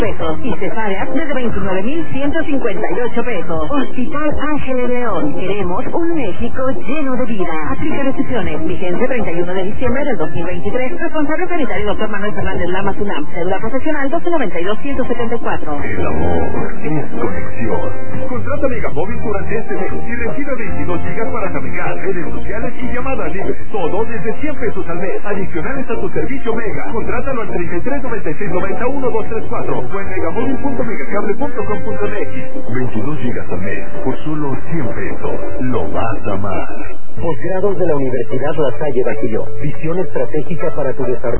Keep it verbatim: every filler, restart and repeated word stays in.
pesos y cesárea desde veintinueve mil ciento cincuenta y ocho pesos. Hospital Ángeles León. Queremos un México lleno de vida. Aplica restricciones. Vigencia treinta y uno de diciembre del dos mil veintitrés. Responsable sanitario doctor Manuel Fernández Lamas UNAM. Cédula profesional doce noventa y dos ciento setenta y cuatro. El amor es conexión. Contrata Megamóvil durante este mes y recibe veintidós gigas para navegar, redes sociales y llamadas libres. Todo desde cien pesos al mes. Adicionales a tu servicio Mega. Contrátalo al treinta y tres noventa y seis noventa uno dos tres cuatro o en megamóvil punto megacable punto com punto m x. veintidós gigas al mes por solo cien pesos. Lo vas a amar. Posgrados de la Universidad La Salle Bajío. Visión estratégica para tu desarrollo.